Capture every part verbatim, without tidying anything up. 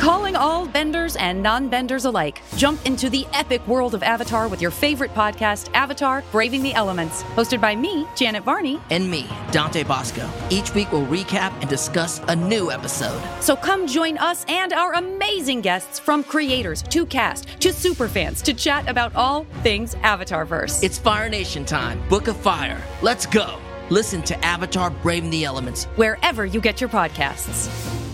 Calling all benders and non-benders alike. Jump into the epic world of Avatar with your favorite podcast, Avatar: Braving the Elements. Hosted by me, Janet Varney. And me, Dante Bosco. Each week we'll recap and discuss a new episode. So come join us and our amazing guests, from creators to cast to superfans, to chat about all things Avatarverse. It's Fire Nation time. Book of Fire. Let's go. Listen to Avatar: Braving the Elements wherever you get your podcasts.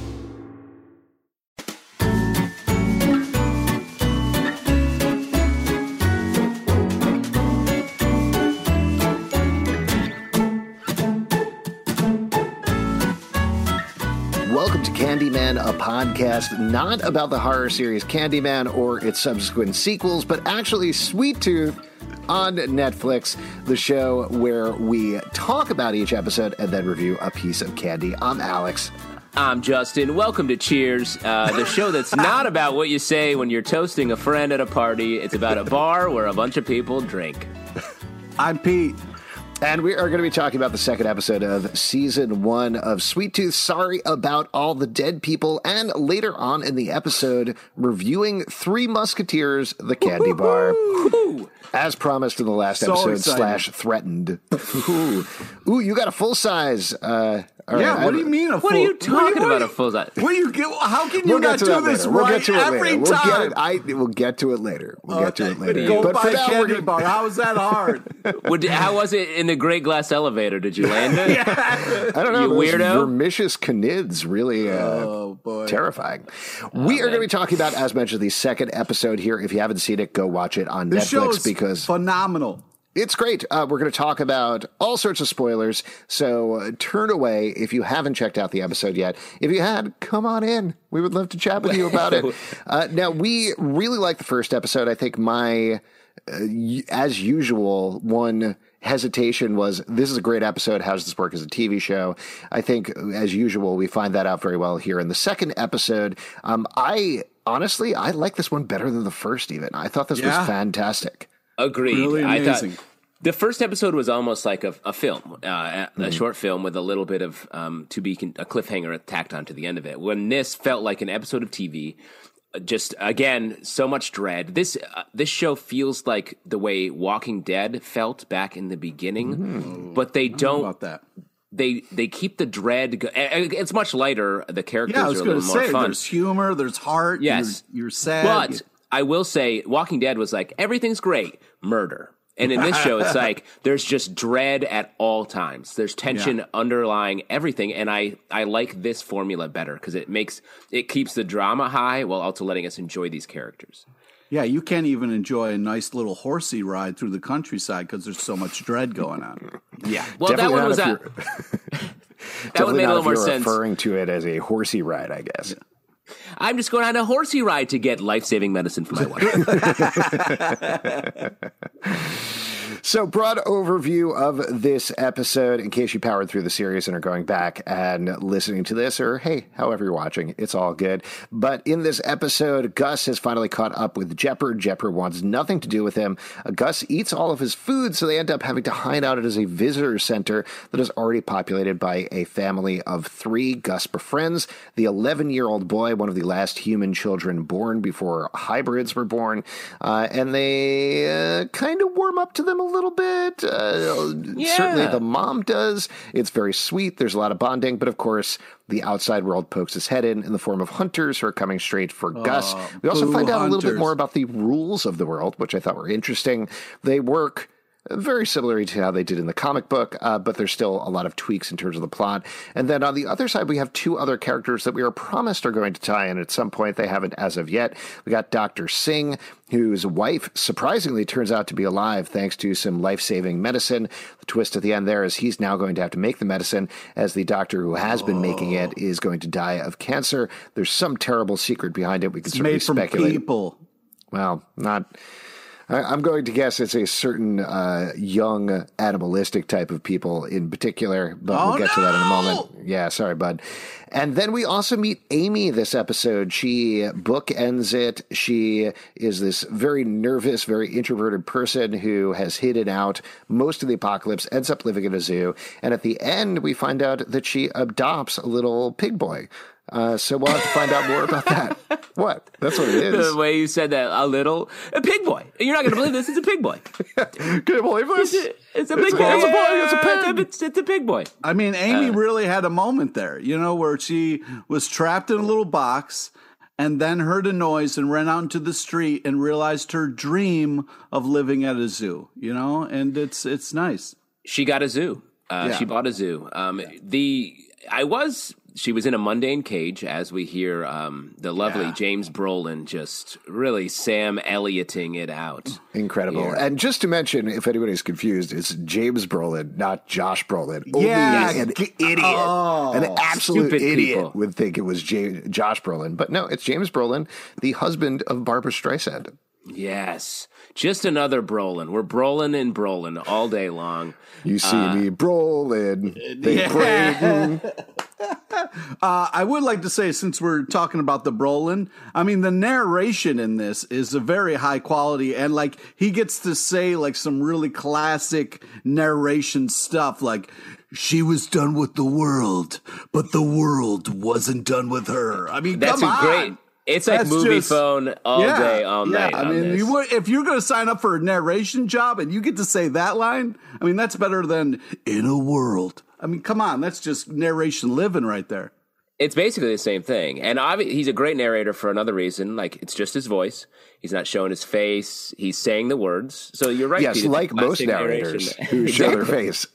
Welcome to Candyman, a podcast not about the horror series Candyman or its subsequent sequels, but actually Sweet Tooth on Netflix, the show where we talk about each episode and then review a piece of candy. I'm Alex. I'm Justin. Welcome to Cheers, uh, the show that's not about what you say when you're toasting a friend at a party. It's about a bar where a bunch of people drink. I'm Pete. And we are going to be talking about the second episode of season one of Sweet Tooth. Sorry about all the dead people. And later on in the episode, reviewing Three Musketeers, the candy bar. As promised in the last So episode, excited. slash threatened. Ooh. Ooh, you got a full size. Uh, all Yeah, right, what I- do you mean a full? What are you talking what about, do a full size? What do you get? How can you We'll not get to do that this later. We'll right get to it every later. We'll time? get it. I we'll get to it later. We'll get to it later. Go But buy for now, we're candy gonna, bar. How is that hard? Would, how was it in the Great Glass Elevator? Did you land it? I don't know. You those weirdo. Vermicious canids, really uh, Oh, boy. terrifying. we are going to be talking about, as mentioned, the second episode here. If you haven't seen it, go watch it on This show Netflix is because phenomenal. it's great. Uh, we're going to talk about all sorts of spoilers, so uh, turn away if you haven't checked out the episode yet. If you had, come on in. We would love to chat with you about it. Uh, now, we really like the first episode. I think my, uh, y- as usual, one hesitation was, this is a great episode. How does this work as a T V show? I think, as usual, we find that out very well here in the second episode. Um, I, honestly, I like this one better than the first even. I thought this Yeah. was fantastic. Agreed. Really I amazing. thought the first episode was almost like a, a film, uh, a, a short film with a little bit of um, to be con- a cliffhanger tacked onto the end of it. When this felt like an episode of T V, uh, just again so much dread. This uh, this show feels like the way Walking Dead felt back in the beginning, but they I don't know don't. about that. They they keep the dread. Go- and it's much lighter. The characters Yeah, I are was a going little to more say, fun. there's humor, there's heart. Yes. You're, you're sad. But I will say, Walking Dead was like, everything's great, murder. And in this show, it's like, there's just dread at all times. There's tension Yeah. underlying everything. And I, I like this formula better because it makes, it keeps the drama high while also letting us enjoy these characters. Yeah, you can't even enjoy a nice little horsey ride through the countryside because there's so much dread going on. Yeah. Well, that Definitely one not was if that. you're- That one Definitely made a not little if more you're sense. referring to it as a horsey ride, I guess. I'm just going on a horsey ride to get life-saving medicine for my wife. So, broad overview of this episode, in case you powered through the series and are going back and listening to this, or hey, however you're watching, it's all good. But in this episode, Gus has finally caught up with Jepper. Jepper wants nothing to do with him. Uh, Gus eats all of his food, so they end up having to hide out at a visitor center that is already populated by a family of three. Gus befriends the eleven-year-old boy, one of the last human children born before hybrids were born, uh, and they uh, kind of warm up to them a little bit. Uh, Yeah. Certainly the mom does. It's very sweet. There's a lot of bonding, but of course, the outside world pokes its head in in the form of hunters who are coming straight for Gus. We also boo find out a little bit hunters. more about the rules of the world, which I thought were interesting. They work very similar to how they did in the comic book, uh, but there's still a lot of tweaks in terms of the plot. And then on the other side, we have two other characters that we are promised are going to tie in at some point. They haven't as of yet. We got Doctor Singh, whose wife surprisingly turns out to be alive thanks to some life-saving medicine. The twist at the end there is he's now going to have to make the medicine, as the doctor who has been making it is going to die of cancer. There's some terrible secret behind it. We can It's certainly made from speculate. people. Well, not... I- I'm going to guess it's a certain uh, young animalistic type of people in particular, but Oh, we'll get to that in a no! moment. Yeah, sorry, bud. And then we also meet Amy this episode. She bookends it. She is this very nervous, very introverted person who has hidden out most of the apocalypse, ends up living in a zoo. And at the end, we find out that she adopts a little pig boy. Uh, so we'll have to find out more about that. What? That's what it is. The way you said that, a little a pig boy. You're not going to believe this. It's a pig boy. Can you believe this? It's a, it's a big It's a- boy. it's a boy, it's a pig. It's, it's a pig boy. I mean, Amy Uh, really had a moment there, you know, where she was trapped in a little box and then heard a noise and ran out into the street and realized her dream of living at a zoo, you know, and it's it's nice. She got a zoo. Uh, Yeah. She bought a zoo. Um, the I was she was in a mundane cage, as we hear um, the lovely Yeah. James Brolin just really Sam Ellioting it out. Incredible. Here. And just to mention, if anybody's confused, it's James Brolin, not Josh Brolin. Only Yeah. an idiot, Oh. an absolute Stupid idiot people. would think it was J- Josh Brolin. But no, it's James Brolin, the husband of Barbara Streisand. Yes, just another Brolin. We're Brolin and Brolin all day long. You see me Brolin, Big Yeah. Brayden. Uh, I would like to say, since we're talking about the Brolin, I mean, the narration in this is a very high quality, and like he gets to say like some really classic narration stuff, like she was done with the world, but the world wasn't done with her. I mean, That's come a on. great. It's like That's movie just- phone all yeah, day, all yeah. night. I on mean, this. you would, if you're going to sign up for a narration job and you get to say that line, I mean, that's better than in a world. I mean, come on, that's just narration living right there. It's basically the same thing. And obvi- he's a great narrator for another reason. Like, it's just his voice. He's not showing his face. He's saying the words. So you're right. Yes, Pete, it's like a most classic narrators narration. who show their Exactly. face.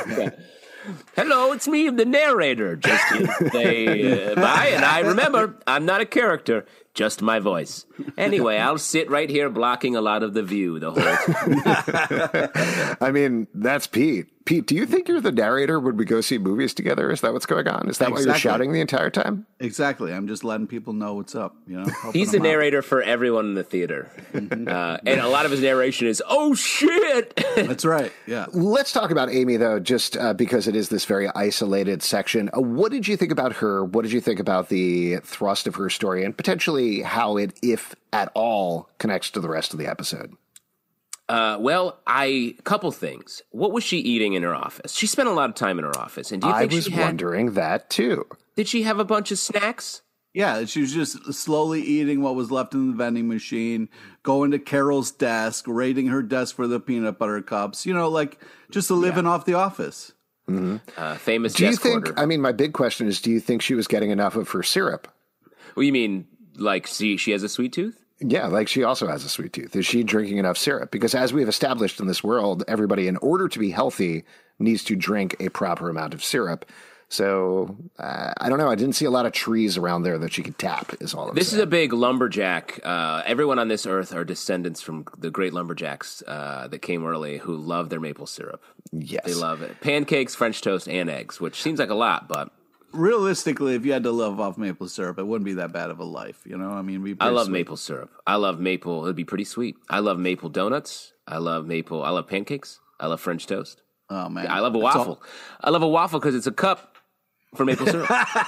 Hello, it's me, the narrator. Just they uh, by, and I remember I'm not a character, just my voice. Anyway, I'll sit right here blocking a lot of the view the whole time. I mean, that's Pete. Pete, do you think you're the narrator when we go see movies together? Is that what's going on? Is that why you're Exactly. shouting the entire time? Exactly. I'm just letting people know what's up. You know, helping He's the them out. narrator for everyone in the theater, uh, and a lot of his narration is "Oh shit." That's right. Yeah. Let's talk about Amy, though, just uh, because it is this very isolated section. Uh, what did you think about her? What did you think about the thrust of her story and potentially how it, if at all, connects to the rest of the episode? Uh, well, I couple things. What was she eating in her office? She spent a lot of time in her office, and do you I think was she had? wondering that, too. Did she have a bunch of snacks? Yeah, she was just slowly eating what was left in the vending machine, going to Carol's desk, raiding her desk for the peanut butter cups, you know, like just living off the office. Uh, famous Do you desk think, order. I mean, my big question is, do you think she was getting enough of her syrup? What do you mean? Like, see, she has a sweet tooth? Yeah, like she also has a sweet tooth. Is she drinking enough syrup? Because as we've established in this world, everybody, in order to be healthy, needs to drink a proper amount of syrup. So uh, I don't know. I didn't see a lot of trees around there that she could tap. Is all. I'm This is saying. a big lumberjack. Uh, everyone on this earth are descendants from the great lumberjacks uh, that came early who love their maple syrup. Yes. They love it. Pancakes, French toast, and eggs, which seems like a lot, but Realistically, if you had to live off maple syrup, it wouldn't be that bad of a life. You know, I mean, we I love maple syrup. I love maple. It'd be pretty sweet. I love maple donuts. I love maple. I love pancakes. I love French toast. Oh man, I love a That's waffle. I love a waffle because it's a cup for maple syrup.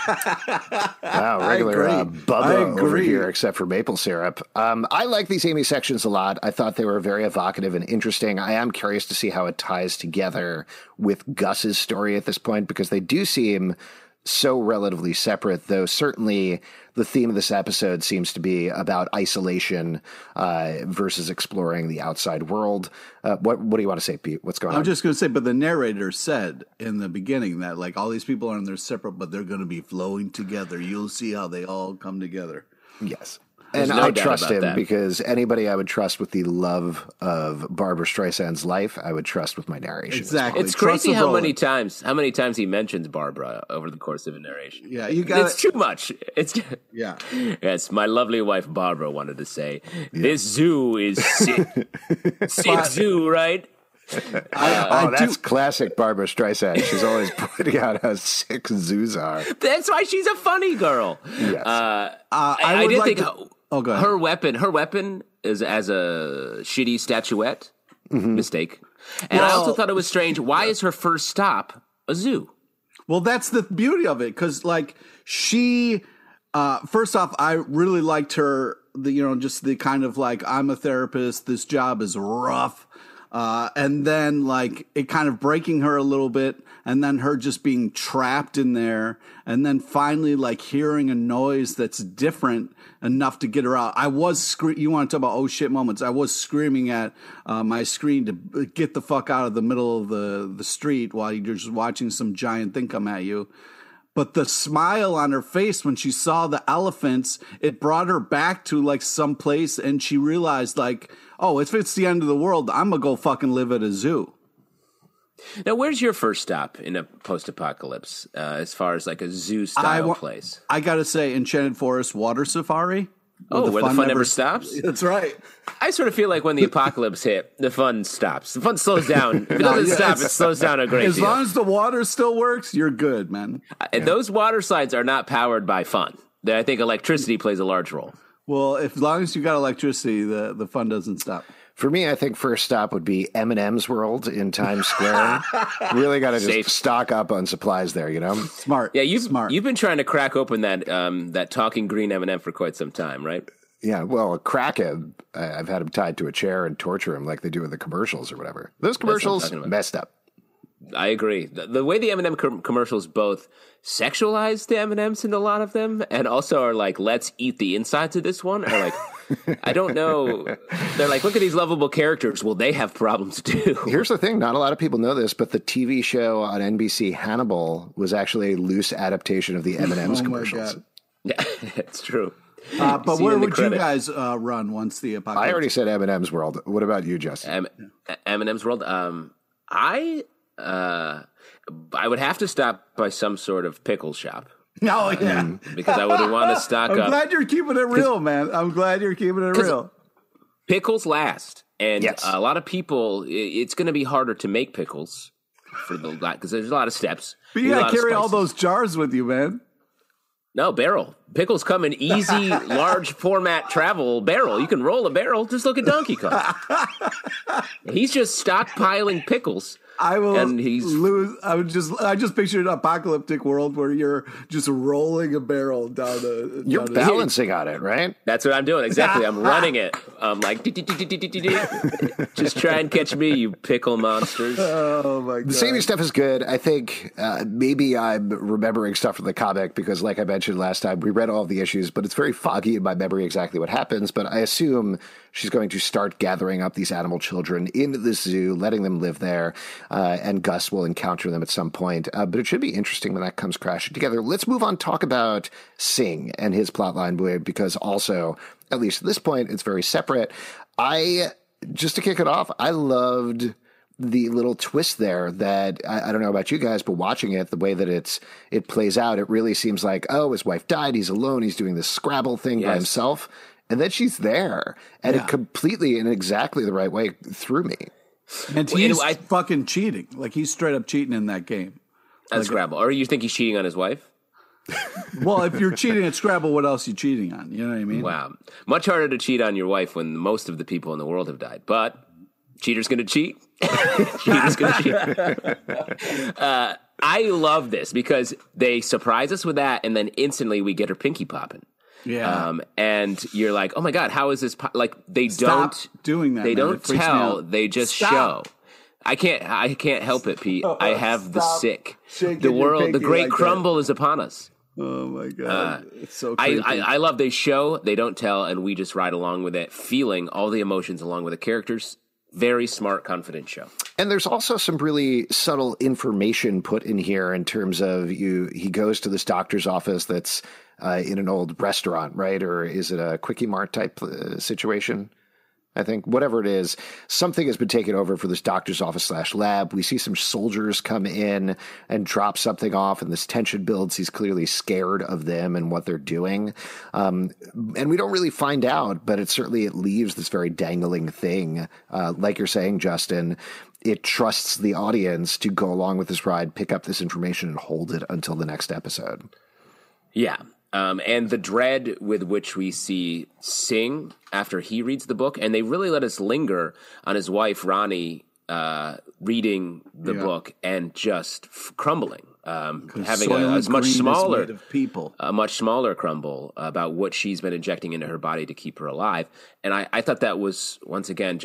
Wow, regular uh, agree. Bubba I over agree. here, except for maple syrup. Um, I like these Amy sections a lot. I thought they were very evocative and interesting. I am curious to see how it ties together with Gus's story at this point, because they do seem so relatively separate, though certainly the theme of this episode seems to be about isolation uh, versus exploring the outside world. Uh, what, what do you want to say, Pete? What's going I'm on? just going to say, but the narrator said in the beginning that like all these people are in their separate, but they're going to be flowing together. You'll see how they all come together. Yes. There's And no I doubt trust about him that. because anybody I would trust with the love of Barbara Streisand's life, I would trust with my narration. as well. Exactly. It's Trust crazy the how Brolin. many times how many times he mentions Barbara over the course of a narration. Yeah, you got It's too much. It's Yeah. yes. My lovely wife Barbara wanted to say this zoo is sick, sick zoo, right? Oh, that's classic Barbara Streisand. She's always pointing out how sick zoos are. That's why she's a funny girl. Yes. Uh, Uh, I, I would did like think to- oh, go ahead. her weapon. Her weapon is as a shitty statuette. Mistake. And I also Well- thought it was strange. Why is her first stop a zoo? Well, that's the beauty of it, because like she, uh, first off, I really liked her. The you know just the kind of like I'm a therapist. This job is rough. Uh, and then like it kind of breaking her a little bit, and then her just being trapped in there, and then finally like hearing a noise that's different enough to get her out. I was scre- you want to talk about oh shit moments. I was screaming at uh, my screen to get the fuck out of the middle of the, the street while you're just watching some giant thing come at you. But the smile on her face when she saw the elephants, it brought her back to like some place, and she realized like, oh, if it's the end of the world, I'm gonna go fucking live at a zoo. Now, where's your first stop in a post-apocalypse, uh, as far as like a zoo-style wa- place? I gotta say, Enchanted Forest Water Safari. Oh, the where fun the fun never never stops? That's right. I sort of feel like when the apocalypse hit, the fun stops. The fun slows down. If it No, doesn't yeah, stop, it's- it slows down a great As deal. long as the water still works, you're good, man. And those water slides are not powered by fun. They- I think electricity plays a large role. Well, if, as long as you got electricity, the, the fun doesn't stop. For me, I think first stop would be Eminem's World in Times Square. Really got to just Safe. stock up on supplies there, you know? Smart. Yeah, you've Smart. you've been trying to crack open that um, that talking green M and M for quite some time, right? Yeah, well, a crackhead, I- I've had him tied to a chair and torture him like they do in the commercials or whatever. Those commercials, talking about. messed up. I agree. The, the way the M and M com- commercials both sexualize the M and M's in a lot of them, and also are like, let's eat the insides of this one, are like, I don't know. They're like, look at these lovable characters. Well, they have problems too. Here's the thing, not a lot of people know this, but the T V show on N B C, Hannibal, was actually a loose adaptation of the M and M's Oh my commercials. God. Yeah, it's true. Uh, but See where in the would credit. you guys uh, run once the apocalypse? I already said M and M's World. What about you, Justin? M- Eminem's World. Um, I uh, I would have to stop by some sort of pickle shop Oh, yeah. because I would want to stock I'm up. glad you're keeping it real, man. I'm glad you're keeping it real. Pickles last, and Yes. a lot of people. i- It's going to be harder to make pickles for the because there's a lot of steps. But you Need a gotta lot of carry all spices. those jars with you, man. No, barrel. Pickles come in easy, large format travel barrel. You can roll a barrel. Just look at Donkey Kong. He's just stockpiling pickles. I will And he's- lose. I would just. I just pictured an apocalyptic world where you're just rolling a barrel down the. You're down the- balancing on it, right? That's what I'm doing. Exactly. I'm running it. I'm like, just try and catch me, you pickle monsters. Oh my god! The samey stuff is good. I think uh, maybe I'm remembering stuff from the comic because, like I mentioned last time, we read all of the issues, but it's very foggy in my memory exactly what happens. But I assume she's going to start gathering up these animal children into the zoo, letting them live there, uh, and Gus will encounter them at some point. Uh, but it should be interesting when that comes crashing together. Let's move on, talk about Sing and his plotline, because also, at least at this point, it's very separate. I, just to kick it off, I loved the little twist there that I, I don't know about you guys, but watching it, the way that it's it plays out, it really seems like, oh, his wife died, he's alone, he's doing this Scrabble thing by Yes. himself, and then she's there, and Yeah. it completely in exactly the right way threw me. And Well, he's I- fucking cheating. Like he's straight up cheating in that game. At Scrabble. Or you think he's cheating on his wife? Well, if you're cheating at Scrabble, what else are you cheating on? You know what I mean? Wow. Much harder to cheat on your wife when most of the people in the world have died. But cheater's going to cheat. Cheater's going to cheat. uh, I love this because they surprise us with that, and then instantly we get her pinky popping. Yeah. Um, and you're like, oh my God, how is this? Po-? Like they Stop don't doing that, They man. don't It freaks me tell. out. They just Stop. show. I can't. I can't help it, Pete. I have the Stop sick. shaking The your world. The pinky great like that. crumble is upon us. Oh my god, it's so I, creepy. I, I love they show, they don't tell, and we just ride along with it, feeling all the emotions along with the characters. Very smart, confident show. And there's also some really subtle information put in here in terms of you. He goes to this doctor's office that's uh, in an old restaurant, right? Or is it a Quickie Mart type uh, situation? I think whatever it is, something has been taken over for this doctor's office slash lab. We see some soldiers come in and drop something off, and this tension builds. He's clearly scared of them and what they're doing. Um, and we don't really find out, but it certainly it leaves this very dangling thing. Uh, like you're saying, Justin, it trusts the audience to go along with this ride, pick up this information, and hold it until the next episode. Yeah. Um, and the dread with which we see Sing after he reads the book, and they really let us linger on his wife, Ronnie, uh, reading the Yeah. book and just f- crumbling, um, having a, Soylent a much Green is smaller, made of people. a much smaller crumble about what she's been injecting into her body to keep her alive. And I, I thought that was, once again, just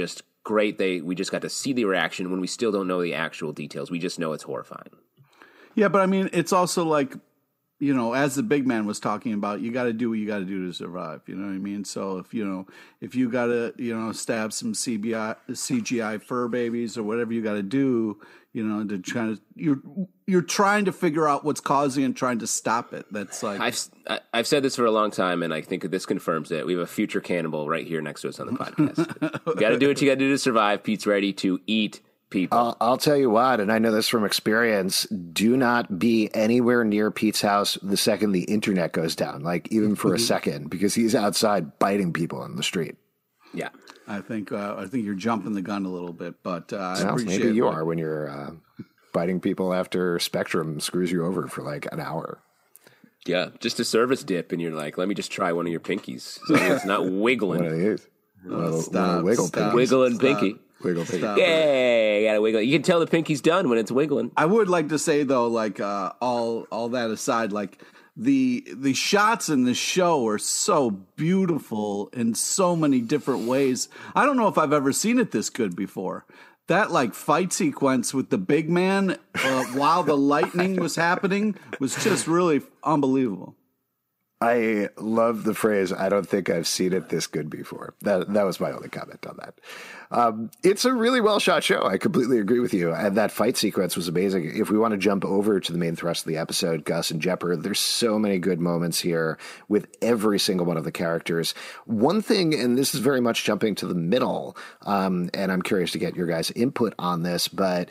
great. They we just got to see the reaction when we still don't know the actual details. We just know it's horrifying. Yeah, but I mean, it's also like, you know, as the big man was talking about, you got to do what you got to do to survive. You know what I mean? So if, you know, if you got to, you know, stab some C B I, C G I fur babies or whatever you got to do, you know, to try to, you're, you're trying to figure out what's causing and trying to stop it. That's like, I've, I've said this for a long time, and I think this confirms it. We have a future cannibal right here next to us on the podcast. You got to do what you got to do to survive. Pete's ready to eat people. I'll, I'll tell you what, and I know this from experience, do not be anywhere near Pete's house the second the internet goes down, like even for a second, because he's outside biting people on the street. Yeah. I think uh, I think you're jumping the gun a little bit, but uh, I Well, appreciate maybe you what- are when you're uh, biting people after Spectrum screws you over for like an hour. Yeah, just a service dip, and you're like, let me just try one of your pinkies. So it's not wiggling. One of these. One of the- stop, one of the wiggle stop. pinkies. Wiggle and Stop. pinky. Wiggle pinky. Stop. Yay, gotta wiggle. You can tell the pinky's done when it's wiggling. I would like to say though, like uh, all all that aside, like the the shots in this show are so beautiful in so many different ways. I don't know if I've ever seen it this good before. That like fight sequence with the big man uh, while the lightning was happening was just really unbelievable. I love the phrase, I don't think I've seen it this good before. That that was my only comment on that. Um, it's a really well shot show. I completely agree with you. And that fight sequence was amazing. If we want to jump over to the main thrust of the episode, Gus and Jeopard, there's so many good moments here with every single one of the characters. One thing, and this is very much jumping to the middle, um, and I'm curious to get your guys' input on this, but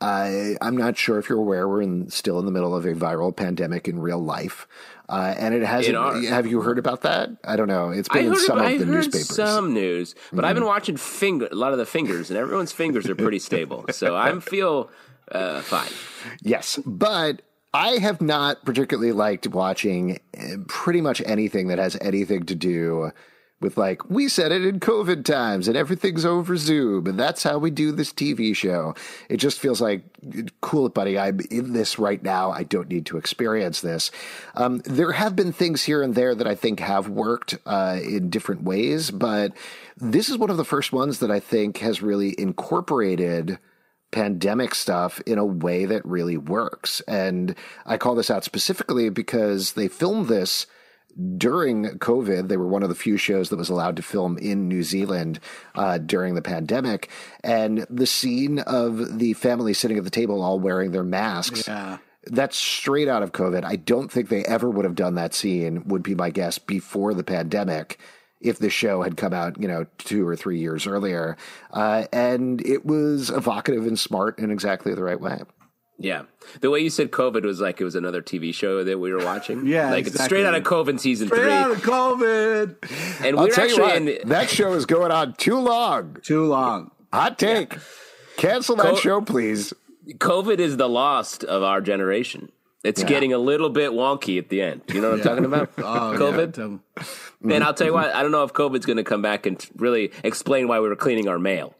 I, I'm not sure if you're aware, we're in, still in the middle of a viral pandemic in real life. Uh, and it hasn't. our- Have you heard about that? I don't know. It's I been in heard, some I of the heard newspapers. some news, but I've been watching finger a lot of the fingers, and everyone's fingers are pretty stable, so I feel uh, fine. Yes, but I have not particularly liked watching uh, pretty much anything that has anything to do with, like, we said it in COVID times and everything's over Zoom and that's how we do this T V show. It just feels like, cool it, buddy. I'm in this right now. I don't need to experience this. Um, there have been things here and there that I think have worked uh, in different ways, but this is one of the first ones that I think has really incorporated pandemic stuff in a way that really works. And I call this out specifically because they filmed this during COVID. They were one of the few shows that was allowed to film in New Zealand uh, during the pandemic. And the scene of the family sitting at the table all wearing their masks, Yeah. that's straight out of COVID. I don't think they ever would have done that scene, would be my guess, before the pandemic, if the show had come out, you know, two or three years earlier. Uh, and it was evocative and smart in exactly the right way. Yeah, the way you said COVID was like it was another T V show that we were watching. Yeah, like it's exactly. straight out of COVID season Straight three. out of COVID. And I'll we're tell you actually what, in that show is going on too long. Too long. Hot take. Cancel that Co- show, please. COVID is the lost of our generation. It's Yeah. getting a little bit wonky at the end. You know what I'm talking about? Oh, COVID. yeah. And I'll tell you what, I don't know if COVID's going to come back and really explain why we were cleaning our mail.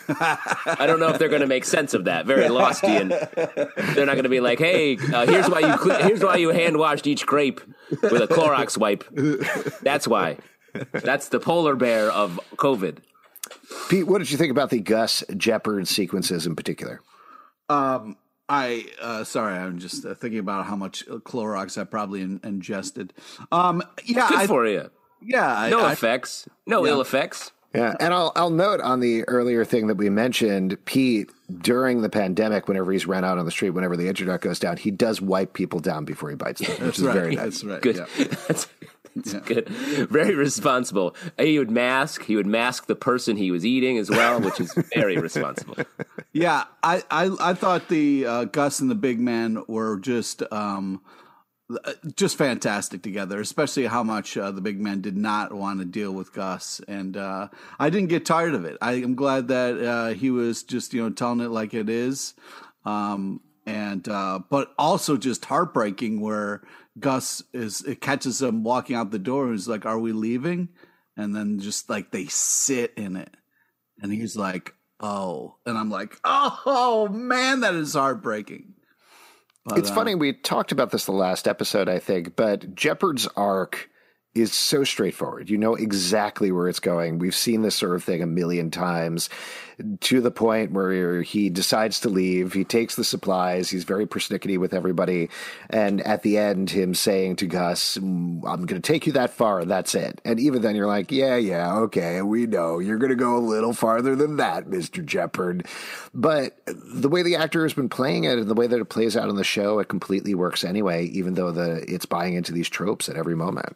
I don't know if they're going to make sense of that. Very Lostian. They're not going to be like, "Hey, uh, here's why you cle- here's why you hand washed each grape with a Clorox wipe." That's why. That's the polar bear of COVID. Pete, what did you think about the Gus Jeopard sequences in particular? Um, I uh, sorry, I'm just uh, thinking about how much Clorox I probably in- ingested. Um, yeah, Good I, for you. yeah, I, No I, effects. No Yeah. ill effects. Yeah, and I'll I'll note on the earlier thing that we mentioned, Pete, during the pandemic, whenever he's ran out on the street, whenever the internet goes down, he does wipe people down before he bites them, which That's is right. very nice. That's right. Good. Yeah. That's, that's Yeah. good. Very responsible. He would mask. He would mask the person he was eating as well, which is very responsible. Yeah, I, I, I thought the uh, Gus and the big man were just um, just fantastic together, especially how much uh, the big man did not want to deal with Gus. And uh, I didn't get tired of it. I am glad that uh, he was just, you know, telling it like it is. Um, and uh, but also just heartbreaking where Gus is, it catches him walking out the door and he's like, "Are we leaving?" And then just like they sit in it. And he's like, "Oh," and I'm like, "Oh man, that is heartbreaking." But, It's uh, funny, we talked about this the last episode, I think, but Jeopard's arc is so straightforward. You know exactly where it's going. We've seen this sort of thing a million times, to the point where he decides to leave. He takes the supplies. He's very persnickety with everybody. And at the end, him saying to Gus, I'm going to take you that far, and that's it. And even then, you're like, yeah, yeah, okay, we know. You're going to go a little farther than that, Mister Jeopard. But the way the actor has been playing it and the way that it plays out in the show, it completely works anyway, even though the it's buying into these tropes at every moment.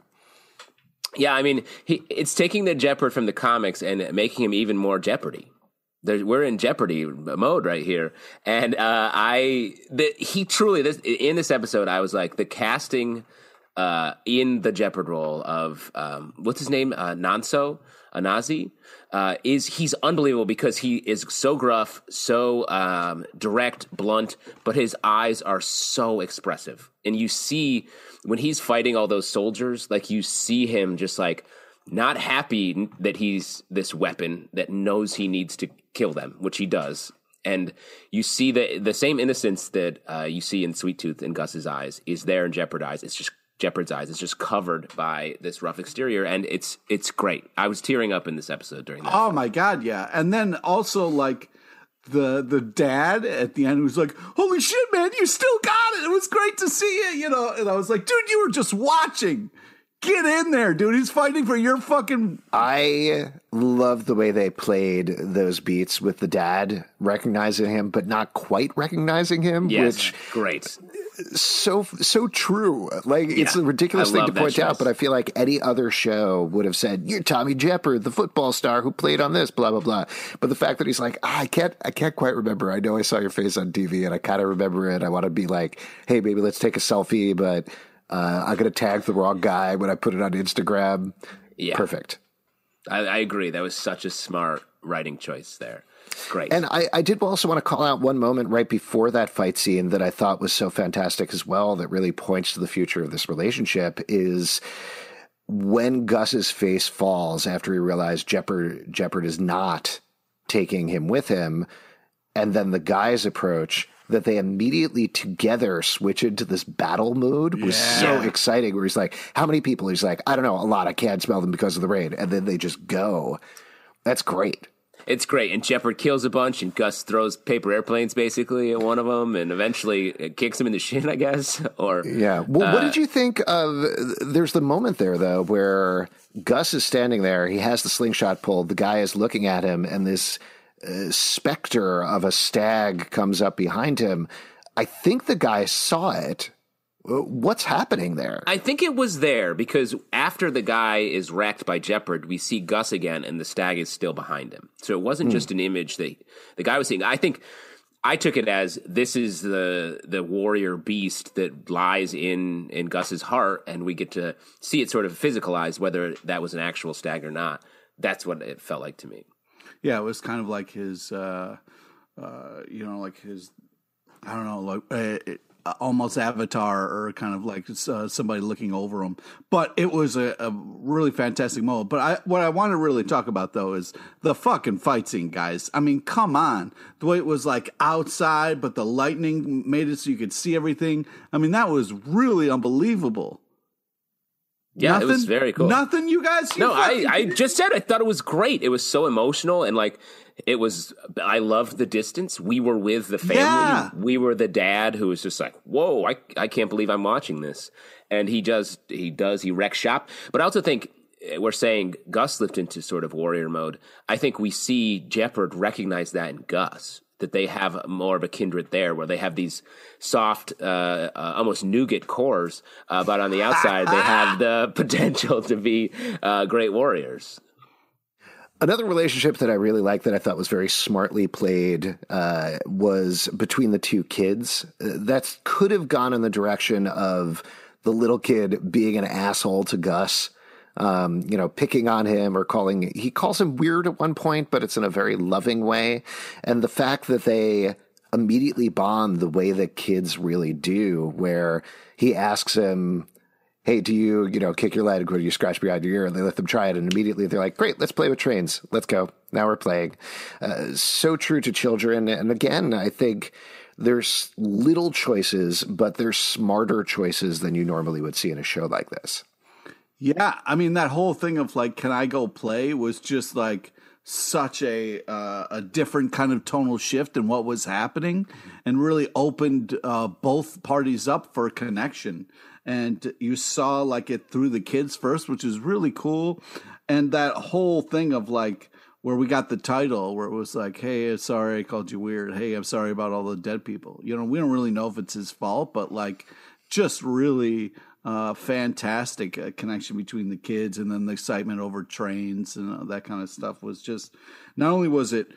Yeah, I mean, he, it's taking the Jeopard from the comics and making him even more Jeopardy. There, we're in Jeopardy mode right here, and uh, I the, he truly this, in this episode, I was like, the casting uh, in the Jeopard role of um, what's his name, uh, Nanso Anazi, uh, is he's unbelievable because he is so gruff, so um, direct, blunt, but his eyes are so expressive, and you see. When he's fighting all those soldiers, like you see him just like not happy that he's this weapon that knows he needs to kill them, which he does. And you see the the same innocence that uh, you see in Sweet Tooth in Gus's eyes is there in Jeopard's eyes. It's just Jeopard's eyes. It's just covered by this rough exterior, and it's it's great. I was tearing up in this episode during that. Oh my God, yeah. And then also like. The the dad at the end was like, holy shit, man, you still got it. It was great to see you, you know. And I was like, dude, you were just watching. Get in there, dude. He's fighting for your fucking... I love the way they played those beats with the dad recognizing him, but not quite recognizing him. Yes, which great. So so true. Like, yeah, it's a ridiculous thing to point out, but I feel like any other show would have said, you're Tommy Jeopard, the football star who played on this, blah, blah, blah. But the fact that he's like, ah, I can't I can't quite remember. I know I saw your face on T V, and I kind of remember it. I want to be like, hey, baby, let's take a selfie, but... Uh, I'm going to tag the wrong guy when I put it on Instagram. Yeah. Perfect. I, I agree. That was such a smart writing choice there. Great. And I, I did also want to call out one moment right before that fight scene that I thought was so fantastic as well, that really points to the future of this relationship, is when Gus's face falls after he realized Jeopard, Jeopard is not taking him with him, and then the guys approach, that they immediately together switch into this battle mode was yeah. so exciting, where he's like, how many people? He's like, I don't know, a lot. I can't smell them because of the rain. And then they just go. That's great. It's great. And Jeopard kills a bunch, and Gus throws paper airplanes basically at one of them, and eventually it kicks him in the shin, I guess. Or yeah. Well, uh, what did you think of, there's the moment there, though, where Gus is standing there. He has the slingshot pulled. The guy is looking at him, and this Uh, specter of a stag comes up behind him. I think the guy saw it. What's happening there? I think it was there because after the guy is wrecked by Jeopard, we see Gus again, and the stag is still behind him. So it wasn't mm. just an image that the guy was seeing. I think I took it as this is the the warrior beast that lies in in Gus's heart, and we get to see it sort of physicalized, whether that was an actual stag or not. That's what it felt like to me. Yeah, it was kind of like his, uh, uh, you know, like his, I don't know, like uh, almost Avatar, or kind of like uh, somebody looking over him. But it was a, a really fantastic moment. But I, what I want to really talk about, though, is the fucking fight scene, guys. I mean, come on. The way it was like outside, but the lightning made it so you could see everything. I mean, that was really unbelievable. Yeah, Nothing? It was very cool. Nothing, you guys? You no, I, I just said I thought it was great. It was so emotional, and like it was. I loved the distance. We were with the family. Yeah. We were the dad who was just like, "Whoa, I I can't believe I'm watching this." And he does, he does, he wrecks shop. But I also think we're saying Gus slipped into sort of warrior mode. I think we see Jeopard recognize that in Gus, that they have more of a kindred there, where they have these soft, uh, uh, almost nougat cores, uh, but on the outside they have the potential to be uh, great warriors. Another relationship that I really liked that I thought was very smartly played uh, was between the two kids. Uh, that could have gone in the direction of the little kid being an asshole to Gus. Um, you know, picking on him or calling, he calls him weird at one point, but it's in a very loving way. And the fact that they immediately bond the way that kids really do, where he asks him, hey, do you, you know, kick your leg or do you scratch behind your ear? And they let them try it. And immediately they're like, great, let's play with trains. Let's go. Now we're playing. Uh, so true to children. And again, I think there's little choices, but there's smarter choices than you normally would see in a show like this. Yeah, I mean that whole thing of like, can I go play was just like such a uh, a different kind of tonal shift in what was happening, and really opened uh, both parties up for connection. And you saw like it through the kids first, which is really cool. And that whole thing of like where we got the title, where it was like, "Hey, sorry I called you weird. Hey, I'm sorry about all the dead people." You know, we don't really know if it's his fault, but like, just really. Uh, fantastic uh, connection between the kids, and then the excitement over trains and uh, that kind of stuff was just, not only was it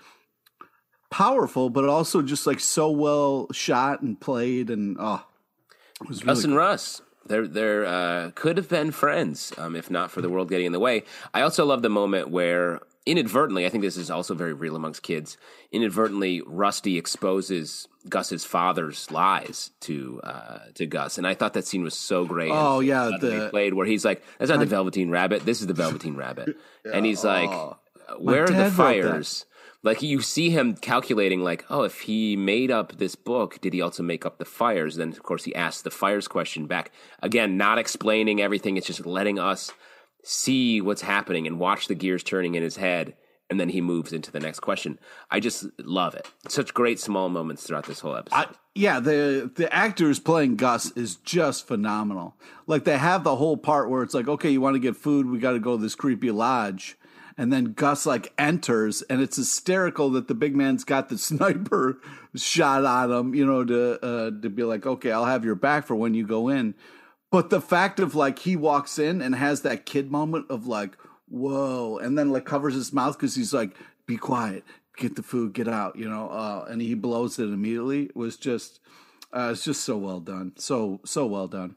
powerful, but also just like so well shot and played, and oh, it was really Gus and cool. Russ. They're, they're, uh, could have been friends um, if not for the world getting in the way. I also love the moment where inadvertently, I think this is also very real amongst kids, inadvertently Rusty exposes Gus's father's lies to uh, to Gus. And I thought that scene was so great. Oh, and yeah, the, the- played where he's like, that's not the Velveteen Rabbit. This is the Velveteen Rabbit. And he's like, oh. where are My the dad wrote that. fires? Like, you see him calculating, like, oh, if he made up this book, did he also make up the fires? Then, of course, he asks the fires question back. Again, not explaining everything. It's just letting us see what's happening and watch the gears turning in his head. And then he moves into the next question. I just love it. Such great small moments throughout this whole episode. I, yeah, the the actors playing Gus is just phenomenal. Like, they have the whole part where it's like, okay, you want to get food, we got to go to this creepy lodge. And then Gus like enters, and it's hysterical that the big man's got the sniper shot on him, you know, to uh, to be like, okay, I'll have your back for when you go in. But the fact of like he walks in and has that kid moment of like, whoa, and then like covers his mouth because he's like, be quiet, get the food, get out, you know, uh, and he blows it immediately. It was just, uh, it's just so well done, so so well done.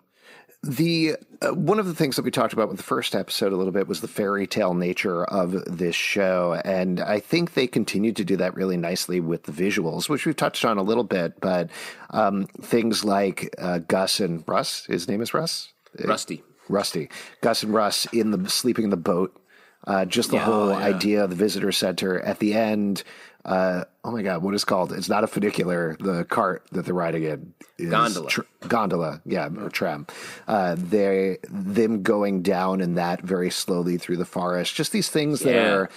The uh, one of the things that we talked about with the first episode a little bit was the fairy tale nature of this show, and I think they continue to do that really nicely with the visuals, which we've touched on a little bit. But um, things like uh, Gus and Russ, his name is Russ, Rusty. Rusty, Gus and Russ in the sleeping in the boat. Uh, just the Yeah, whole yeah. idea of the visitor center at the end. Uh, oh my God, what is it called? It's not a funicular. The cart that they're riding in is Gondola. Tr- gondola, yeah, or tram. Uh, they them going down in that very slowly through the forest. Just these things that Yeah. are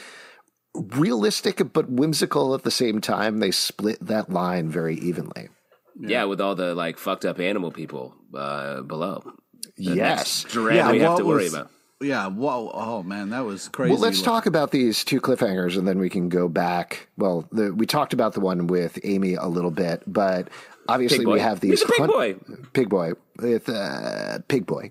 realistic but whimsical at the same time. They split that line very evenly. Yeah. with all the like fucked up animal people uh, below. The Yes. next dread Yeah, we have what to worry was- about. Yeah, whoa, oh man, that was crazy. Well, let's talk about these two cliffhangers, and then we can go back. Well, the, we talked about the one with Amy a little bit, but obviously Pig boy. we have these He's a pig hunt- boy. pig boy with uh, pig boy.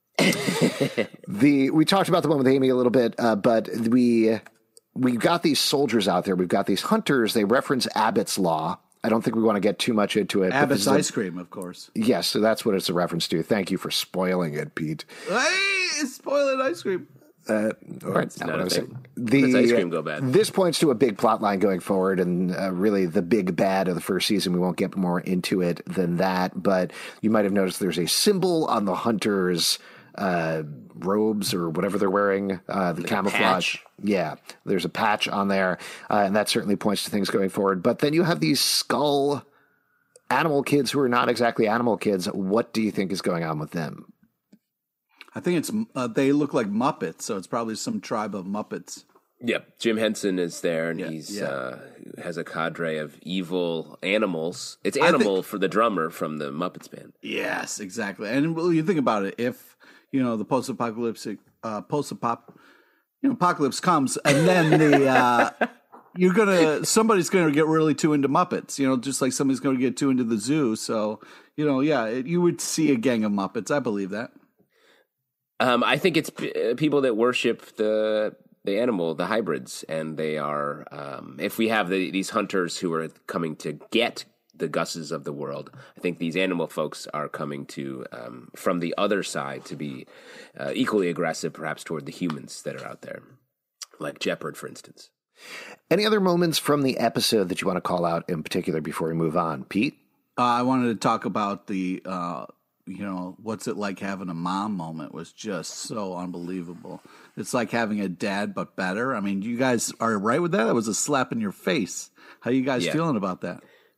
the we talked about the one with Amy a little bit, uh, but we we've got these soldiers out there. We've got these hunters. They reference Abbott's Law. I don't think we want to get too much into it. but Abbott's this is a- ice cream, of course. Yes, so that's what it's a reference to. Thank you for spoiling it, Pete. Hey, spoiling ice cream. Uh, all right, not not what a I was thing. saying. When The, does ice cream go bad? This points to a big plot line going forward, and uh, really the big bad of the first season. We won't get more into it than that, but you might have noticed there's a symbol on the hunters' uh, robes or whatever they're wearing, uh, the camouflage. patch? Yeah, there's a patch on there, uh, and that certainly points to things going forward. But then you have these skull animal kids who are not exactly animal kids. What do you think is going on with them? I think it's uh, they look like Muppets, so it's probably some tribe of Muppets. Yep, Jim Henson is there, and Yeah, he's yeah. Uh, has a cadre of evil animals. It's I Animal think- for the drummer from the Muppets band. Yes, exactly. And well, you think about it, if you know the post-apocalyptic, uh, post-apop, you know, apocalypse comes, and then the uh, you're gonna somebody's gonna get really too into Muppets, you know, just like somebody's gonna get too into the zoo. So you know, yeah, it, you would see a gang of Muppets. I believe that. Um, I think it's p- uh, people that worship the the animal, the hybrids, and they are. Um, if we have the, these hunters who are coming to get the Gusses of the world, I think these animal folks are coming to um, from the other side to be uh, equally aggressive, perhaps toward the humans that are out there, like Jeopard, for instance. Any other moments from the episode that you want to call out in particular before we move on, Pete? Uh, I wanted to talk about the, uh, you know, what's it like having a mom moment was just so unbelievable. It's like having a dad, but better. I mean, you guys are right with that? That was a slap in your face. How you guys Yeah. feeling about that?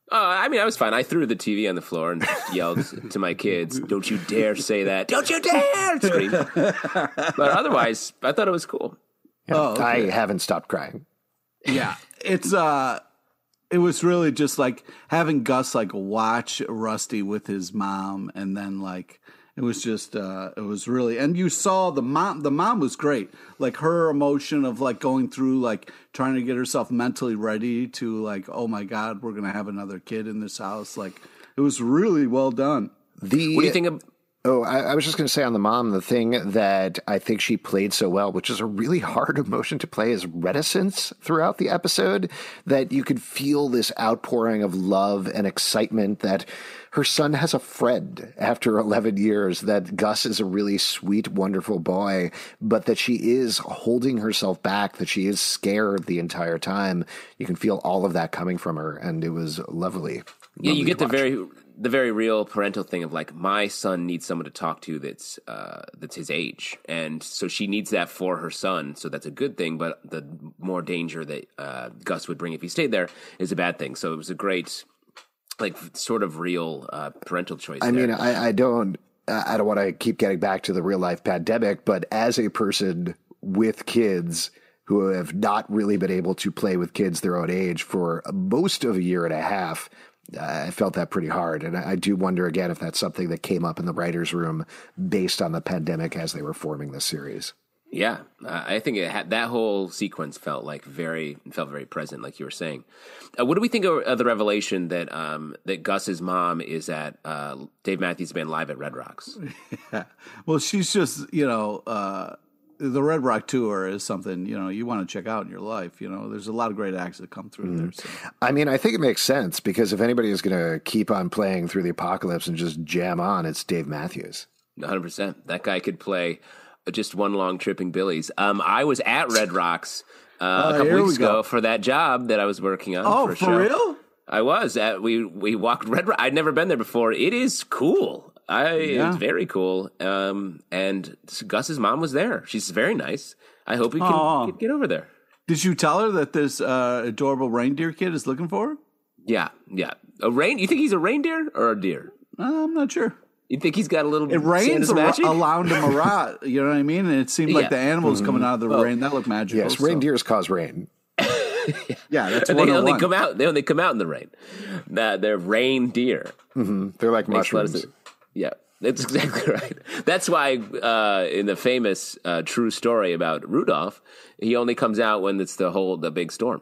Uh, I mean, I was fine. I threw the T V on the floor and yelled to my kids, "Don't you dare say that! Don't you dare!" Scream. But otherwise, I thought it was cool. Yeah, Oh, okay. I haven't stopped crying. Yeah, it's uh, it was really just like having Gus like watch Rusty with his mom, and then like it was just uh, it was really, and you saw the mom. The mom was great, like her emotion of like going through like trying to get herself mentally ready to like, oh my God, we're gonna have another kid in this house. Like it was really well done. The What do you think of? Oh, I, I was just going to say on the mom, the thing that I think she played so well, which is a really hard emotion to play, is reticence throughout the episode, that you could feel this outpouring of love and excitement that her son has a friend after eleven years, that Gus is a really sweet, wonderful boy, but that she is holding herself back, that she is scared the entire time. You can feel all of that coming from her, and it was lovely. Yeah, you lovely get to the watch. very the very real parental thing of like, my son needs someone to talk to that's uh, that's his age, and so she needs that for her son. So that's a good thing, but the more danger that uh, Gus would bring if he stayed there is a bad thing. So it was a great, like, sort of real uh, parental choice. I there. mean, I, I don't, I don't want to keep getting back to the real life pandemic, but as a person with kids who have not really been able to play with kids their own age for most of a year and a half, I felt that pretty hard. And I do wonder again if that's something that came up in the writer's room based on the pandemic as they were forming this series. Yeah, uh, I think it had, that whole sequence felt like very felt very present, like you were saying. Uh, what do we think of, of the revelation that um, that Gus's mom is at uh, Dave Matthews Band live at Red Rocks? Yeah. Well, she's just, you know, uh, the Red Rock tour is something, you know, you want to check out in your life. You know, there's a lot of great acts that come through mm. there. So. I mean, I think it makes sense because if anybody is going to keep on playing through the apocalypse and just jam on, it's Dave Matthews. one hundred percent. That guy could play just one long tripping Billies. Um, I was at Red Rocks uh, uh, a couple weeks we ago for that job that I was working on. Oh, for, a for show. real? I was at, we, we walked Red Rocks. I'd never been there before. It is cool. I, Yeah. It's very cool. Um, and Gus's mom was there. She's very nice. I hope he can Aw. get, get over there. Did you tell her that this uh, adorable reindeer kid is looking for her? Yeah, yeah. A rain? You think he's a reindeer or a deer? Uh, I'm not sure. You think he's got a little It rains Santa's ar- magic? around him a lot. You know what I mean? And it seemed like Yeah. the animals coming out of the Oh. rain. That looked magical. Yes, so- reindeers cause rain. Yeah, that's And they one oh only one. come out. They only come out in the rain. Uh, they're reindeer. They're like Makes a lot of mushrooms. sense. Yeah, that's exactly right. That's why uh, in the famous uh, true story about Rudolph, he only comes out when it's the whole the big storm.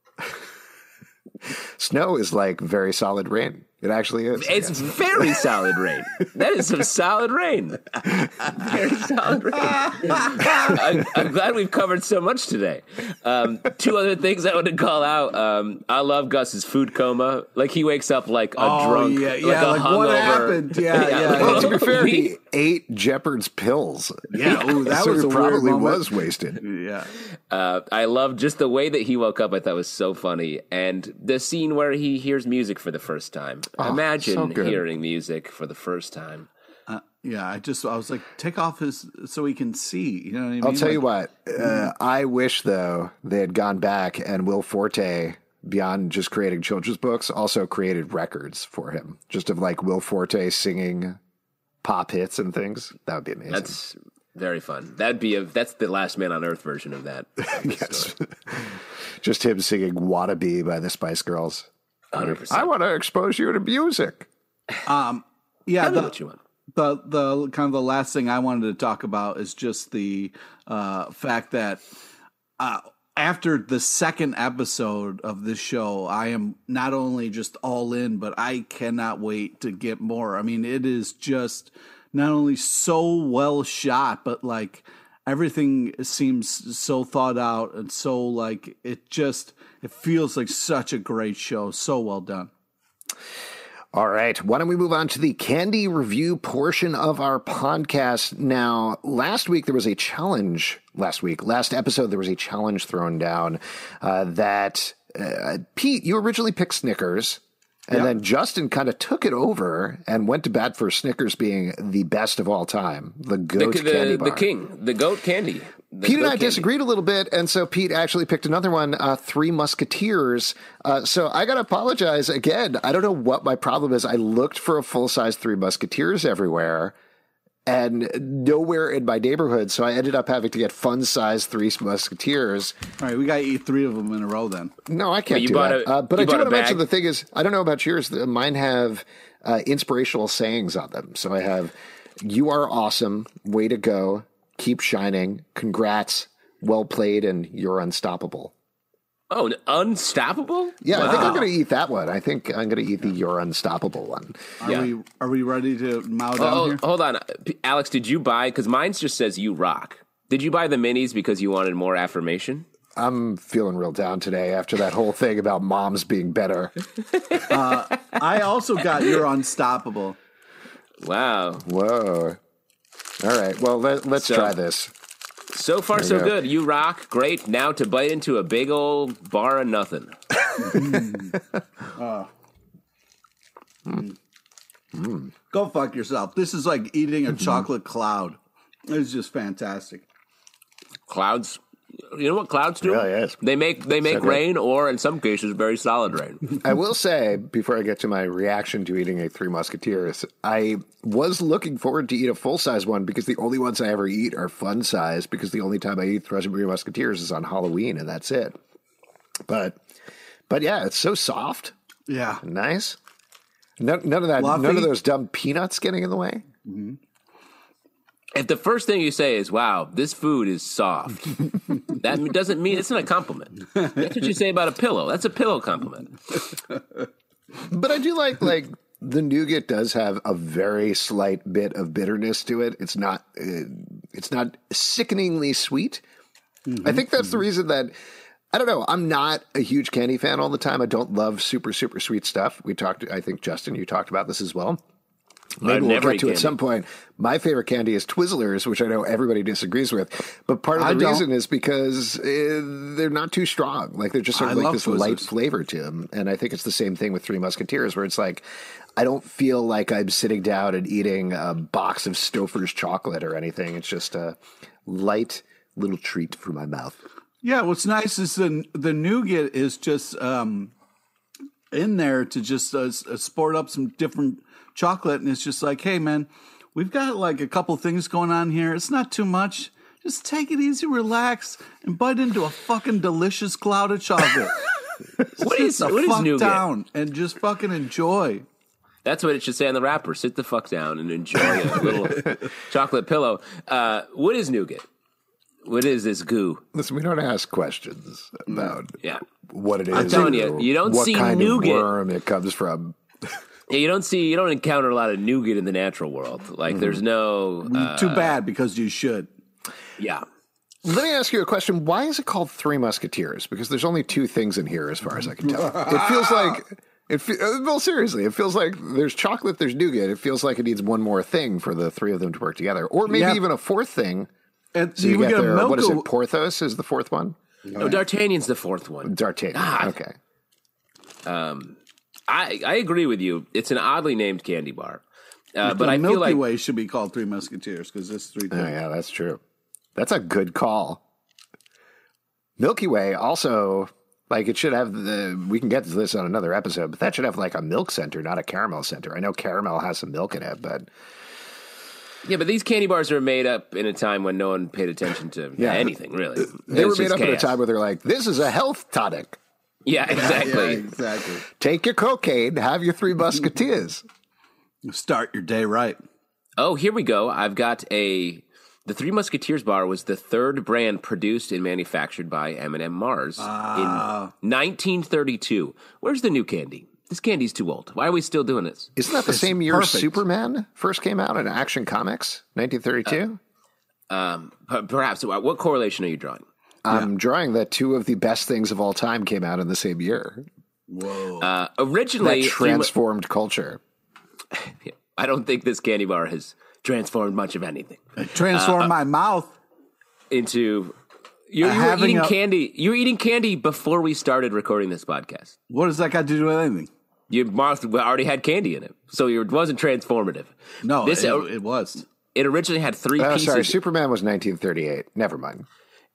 Snow is like very solid rain. It actually is. It's very solid rain. That is some solid rain. Very solid rain. I'm, I'm glad we've covered so much today. Um, two other things I want to call out. Um, I love Gus's food coma. Like he wakes up like a Oh, drunk, yeah, like yeah, a like, what hungover. happened? Yeah, yeah, like, Well, to be fair, we- he ate Jeopard's pills. Yeah, ooh, that so was he a weird probably moment. was wasted. Yeah. Uh, I love just the way that he woke up. I thought was so funny, and the scene where he hears music for the first time. Oh, Imagine so good. hearing music for the first time. Uh, yeah, I just, I was like, take off his, so he can see. You know what I mean? I'll tell Like, you what. Uh, I wish, though, they had gone back and Will Forte, beyond just creating children's books, also created records for him. Just of like Will Forte singing pop hits and things. That would be amazing. That's very fun. That'd be a that's the Last Man on Earth version of that. Yes. Just him singing Wannabe by the Spice Girls. one hundred percent. I want to expose you to music. Um, yeah, Tell me the, what you want. the the kind of the last thing I wanted to talk about is just the uh, fact that uh, after the second episode of this show, I am not only just all in, but I cannot wait to get more. I mean, it is just not only so well shot, but like everything seems so thought out and so like it just it feels like such a great show, so well done. All right. Why don't we move on to the candy review portion of our podcast? Now, last week there was a challenge. Last week, last episode, there was a challenge thrown down uh, that uh, Pete, you originally picked Snickers. And Yep. then Justin kind of took it over and went to bat for Snickers being the best of all time, the The, goat the, candy the bar. king, the goat candy. Pete and I candy. disagreed a little bit, and so Pete actually picked another one, uh, Three Musketeers. Uh, so I got to apologize again. I don't know what my problem is. I looked for a full-size Three Musketeers everywhere, and nowhere in my neighborhood, so I ended up having to get fun-size Three Musketeers. All right, we got to eat three of them in a row then. No, I can't you do bought that. a- uh, but you I do bought a want to mention bag? the thing is, I don't know about yours. the- Mine have uh, inspirational sayings on them. So I have, "You are awesome. Way to go. Keep shining. Congrats. Well played. And you're unstoppable." Oh, unstoppable? Yeah, I think Wow. I'm going to eat that one. I think I'm going to eat the "You're unstoppable" one. Are Yeah. we are we ready to mow down Oh, here? hold on. P- Alex, did you buy, because mine just says "You rock." Did you buy the minis because you wanted more affirmation? I'm feeling real down today after that whole thing about moms being better. I also got You're Unstoppable. Wow. Whoa. All right. Well, let, let's So- try this. So far, There so you go. good. You rock. Great. Now to bite into a big old bar of nothing. Go fuck yourself. This is like eating a chocolate cloud. It's just fantastic. Clouds. You know what clouds do? really is. They make they make good. rain, or in some cases, very solid rain. I will say, before I get to my reaction to eating a Three Musketeers, I was looking forward to eat a full-size one because the only ones I ever eat are fun size, because the only time I eat Three Musketeers is on Halloween, and that's it. But, but yeah, it's so soft. Yeah. Nice. None, none of that, Fluffy. none of those dumb peanuts getting in the way. If the first thing you say is, "Wow, this food is soft," that doesn't mean it's not a compliment. That's what you say about a pillow. That's a pillow compliment. But I do like, like, the nougat does have a very slight bit of bitterness to it. It's not, uh, it's not sickeningly sweet. I think that's the reason that, I don't know, I'm not a huge candy fan all the time. I don't love super, super sweet stuff. We talked, I think, Justin, you talked about this as well. Maybe I'd we'll never get eat to at candy. some point. My favorite candy is Twizzlers, which I know everybody disagrees with. But part of I the don't. reason is because uh, they're not too strong. Like, they're just sort of I like love this light Twizzlers. flavor to them. And I think it's the same thing with Three Musketeers, where it's like, I don't feel like I'm sitting down and eating a box of Stouffer's chocolate or anything. It's just a light little treat for my mouth. Yeah, what's nice is the the nougat is just um, in there to just uh, s- uh, sport up some different chocolate, and it's just like, hey man, we've got like a couple things going on here. It's not too much. Just take it easy, relax, and bite into a fucking delicious cloud of chocolate. What is Sit the what is fuck nougat? down and just fucking enjoy. That's what it should say on the wrapper. Sit the fuck down and enjoy a little chocolate pillow. Uh, what is nougat? What is this goo? Listen, we don't ask questions about Yeah. what it is. I'm telling or you, you don't what see kind nougat. of worm it comes from. Yeah, you don't see, you don't encounter a lot of nougat in the natural world. Like, there's no, uh, Too bad, because you should. yeah. Let me ask you a question. Why is it called Three Musketeers? Because there's only two things in here, as far as I can tell. It feels like, it fe- uh, well, seriously, it feels like there's chocolate, there's nougat. It feels like it needs one more thing for the three of them to work together, or maybe Yeah. even a fourth thing. And So you, we get got their, milk. what is it? Porthos is the fourth one. No, D'Artagnan's the fourth one. D'Artagnan. God. Okay. I, I agree with you. It's an oddly named candy bar. Uh, but the I Milky feel like, Way should be called Three Musketeers because it's three. Oh, yeah, that's true. That's a good call. Milky Way also, like, it should have the, we can get to this on another episode, but that should have like a milk center, not a caramel center. I know caramel has some milk in it, but yeah, but these candy bars are made up in a time when no one paid attention to Yeah. anything, really. they It's were made just up at a chaos. time where they're like, this is a health tonic. Yeah, exactly. Yeah, exactly. Take your cocaine, have your Three Musketeers. Start your day right. Oh, here we go. I've got a. The Three Musketeers bar was the third brand produced and manufactured by M and M Mars Ah. in nineteen thirty-two. Where's the new candy? This candy's too old. Why are we still doing this? Isn't that the It's same year perfect. Superman first came out in Action Comics, nineteen thirty-two? Um, p- perhaps. What correlation are you drawing? I'm drawing that two of the best things of all time came out in the same year. Whoa. Uh, originally, That Three Mu- transformed culture. I don't think this candy bar has transformed much of anything Transform uh, my mouth. into. You, Uh, you were having eating a- candy. You were eating candy before we started recording this podcast. What does that got to do with anything? Your mouth already had candy in it, so it wasn't transformative. No, this it, uh, it was. it originally had three Oh, pieces. sorry. Superman was nineteen thirty-eight. Never mind.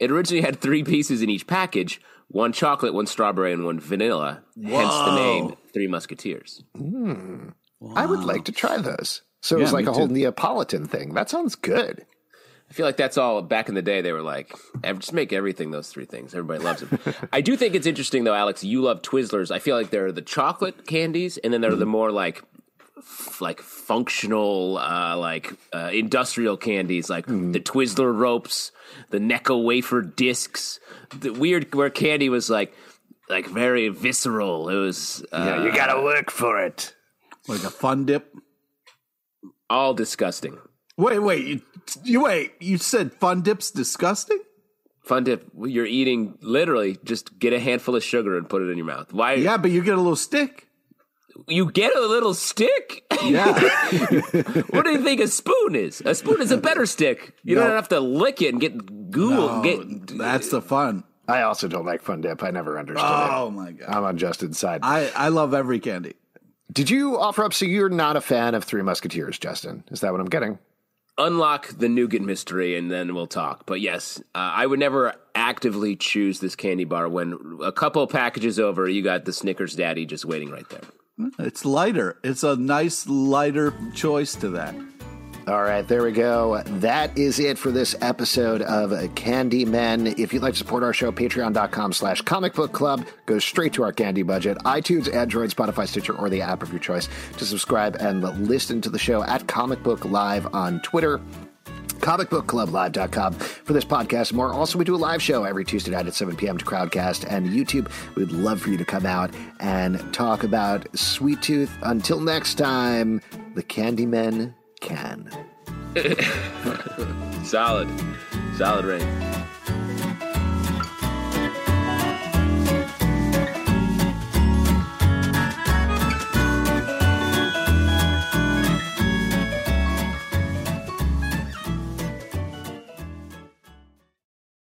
It originally had three pieces in each package, one chocolate, one strawberry, and one vanilla, Whoa. hence the name Three Musketeers. Mm. Wow. I would like to try those. So Yeah, it was like a whole too. Neapolitan thing. That sounds good. I feel like that's all, back in the day, they were like, just make everything those three things. Everybody loves them. I do think it's interesting, though, Alex, you love Twizzlers. I feel like there are the chocolate candies, and then there are the more like f- like functional, uh, like uh, industrial candies, like mm. the Twizzler ropes, the Necco wafer discs. The weird where candy was like like very visceral. It was uh, yeah, you gotta work for it. Like a Fun Dip. All disgusting. Wait, wait, you, you wait. You said Fun Dip's disgusting? Fun Dip, you're eating literally just get a handful of sugar and put it in your mouth. Why? Yeah, but you get a little stick. You get a little stick? Yeah. What do you think a spoon is? A spoon is a better stick. You No. don't have to lick it and get goo. No, get that's the fun. I also don't like Fun Dip. I never understood Oh, it. my God. I'm on Justin's side. I, I love every candy. Did you offer up, so you're not a fan of Three Musketeers, Justin? Is that what I'm getting? unlock the nougat mystery and then we'll talk. But yes, uh, I would never actively choose this candy bar when a couple packages over, you got the Snickers Daddy just waiting right there. It's lighter. It's a nice lighter choice to that. All right, there we go. That is it for this episode of Candy Men. If you'd like to support our show, patreon.com slash comic book club goes straight to our candy budget. iTunes, Android, Spotify, Stitcher, or the app of your choice to subscribe and listen to the show at Comic Book Live on Twitter. comic book club live dot com for this podcast and more. Also, we do a live show every Tuesday night at seven p.m. to Crowdcast and YouTube. We'd love for you to come out and talk about Sweet Tooth. Until next time, the Candymen can. Solid. Solid rain.